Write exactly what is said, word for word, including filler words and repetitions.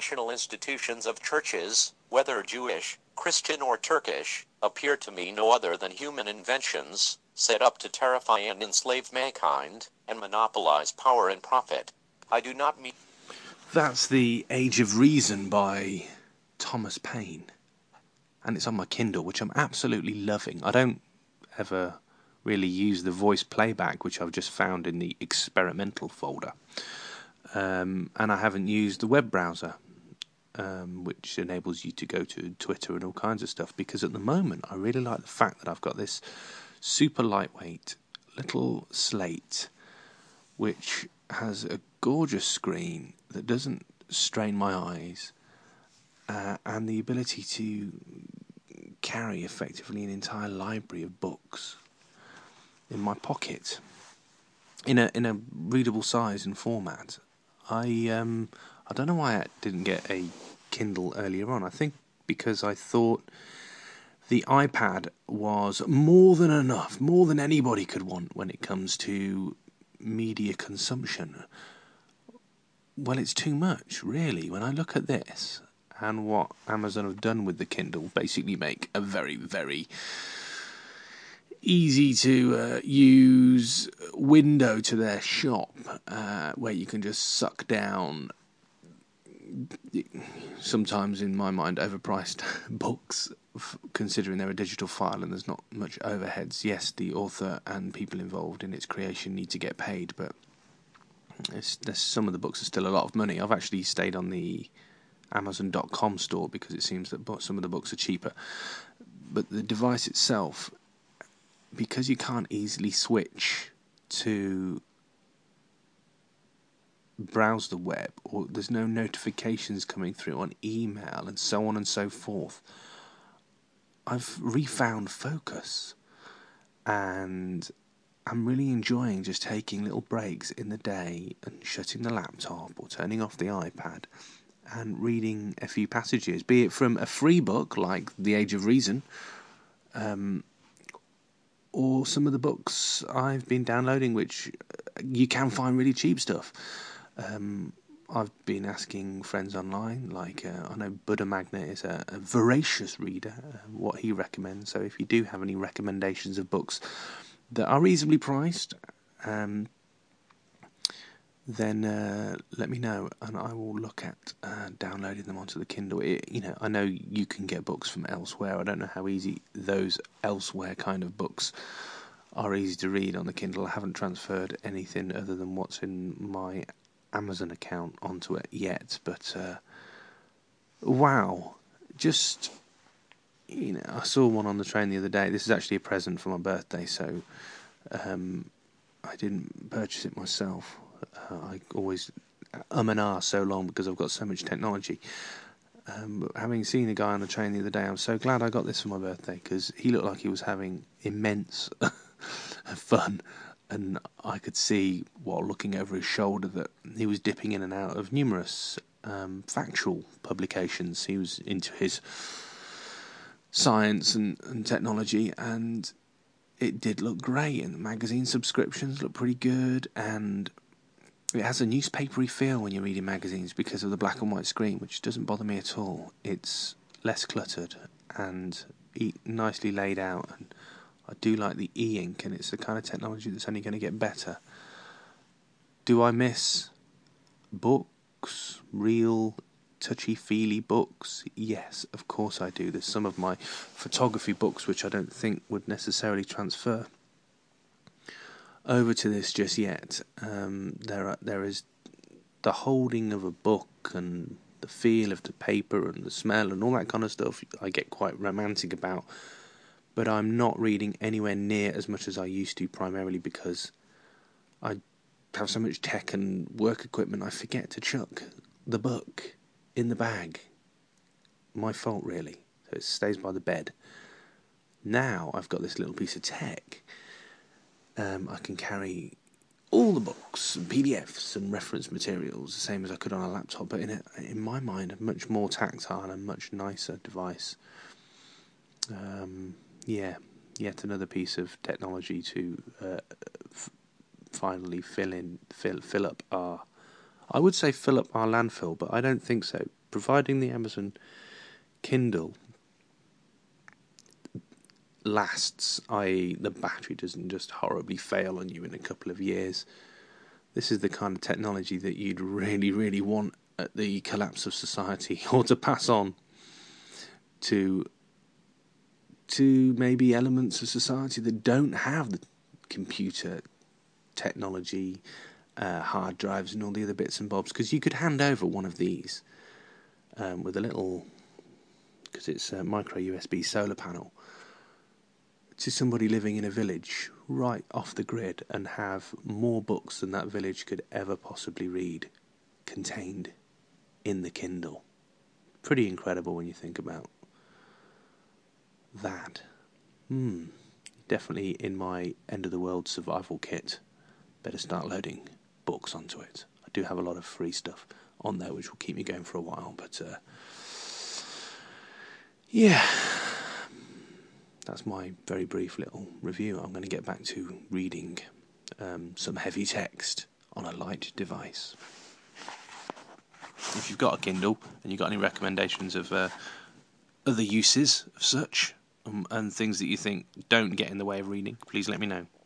national institutions of churches, whether Jewish, Christian or Turkish, appear to me no other than human inventions, set up to terrify and enslave mankind, and monopolize power and profit. I do not mean... That's The Age of Reason by Thomas Paine. And it's on my Kindle, which I'm absolutely loving. I don't ever really use the voice playback, which I've just found in the experimental folder. Um, and I haven't used the web browser, um, which enables you to go to Twitter and all kinds of stuff, because at the moment I really like the fact that I've got this super lightweight little slate which has a gorgeous screen that doesn't strain my eyes, uh, and the ability to carry effectively an entire library of books in my pocket in a in a readable size and format. I um I don't know why I didn't get a Kindle earlier on. I think because I thought the iPad was more than enough, more than anybody could want when it comes to media consumption. Well, it's too much, really. When I look at this and what Amazon have done with the Kindle, basically make a very, very easy to uh, use window to their shop, uh, where you can just suck down, sometimes in my mind, overpriced books, f- considering they're a digital file and there's not much overheads. Yes, the author and people involved in its creation need to get paid, but it's, there's, some of the books are still a lot of money. I've actually stayed on the Amazon dot com store because it seems that some of the books are cheaper. But the device itself, because you can't easily switch to browse the web, or there's no notifications coming through on email and so on and so forth, I've refound focus, and I'm really enjoying just taking little breaks in the day and shutting the laptop or turning off the iPad and reading a few passages, be it from a free book like The Age of Reason, um, or some of the books I've been downloading, which you can find really cheap stuff. Um, I've been asking friends online, like uh, I know Buddha Magnet is a, a voracious reader, uh, what he recommends. So if you do have any recommendations of books that are reasonably priced, um, then uh, let me know, and I will look at uh, downloading them onto the Kindle. It, you know, I know you can get books from elsewhere. I don't know how easy those elsewhere kind of books are easy to read on the Kindle. I haven't transferred anything other than what's in my Amazon account onto it yet, but uh, wow, just, you know, I saw one on the train the other day. This is actually a present for my birthday, so um, I didn't purchase it myself. Uh, I always um and ah so long because I've got so much technology. Um, but having seen a guy on the train the other day, I'm so glad I got this for my birthday, because he looked like he was having immense fun, and I could see, while looking over his shoulder, that he was dipping in and out of numerous um, factual publications. He was into his science and, and technology, and it did look great, and the magazine subscriptions look pretty good, and it has a newspapery feel when you're reading magazines because of the black and white screen, which doesn't bother me at all. It's less cluttered and e- nicely laid out, and I do like the e-ink, and it's the kind of technology that's only going to get better. Do I miss books? Real touchy-feely books? Yes, of course I do. There's some of my photography books which I don't think would necessarily transfer over to this just yet. Um, there are, there is the holding of a book and the feel of the paper and the smell and all that kind of stuff I get quite romantic about, but I'm not reading anywhere near as much as I used to, primarily because I have so much tech and work equipment I forget to chuck the book in the bag. My fault, really. So it stays by the bed. Now I've got this little piece of tech. Um, I can carry all the books and P D Fs and reference materials the same as I could on a laptop, but in a, in my mind, a much more tactile and much nicer device. Um, yeah, yet another piece of technology to uh, f- finally fill in, fill fill up our. I would say fill up our landfill, but I don't think so, providing the Amazon Kindle lasts, that is the battery doesn't just horribly fail on you in a couple of years. This is the kind of technology that you'd really, really want at the collapse of society, or to pass on to to maybe elements of society that don't have the computer technology, uh, hard drives and all the other bits and bobs, because you could hand over one of these um, with a little, because it's a micro U S B solar panel, to somebody living in a village right off the grid and have more books than that village could ever possibly read contained in the Kindle. Pretty incredible when you think about that. Hmm. Definitely in my end of the world survival kit. Better start loading books onto it. I do have a lot of free stuff on there which will keep me going for a while, but uh, yeah, that's my very brief little review. I'm going to get back to reading um, some heavy text on a light device. If you've got a Kindle and you've got any recommendations of uh, other uses of such um, and things that you think don't get in the way of reading, please let me know.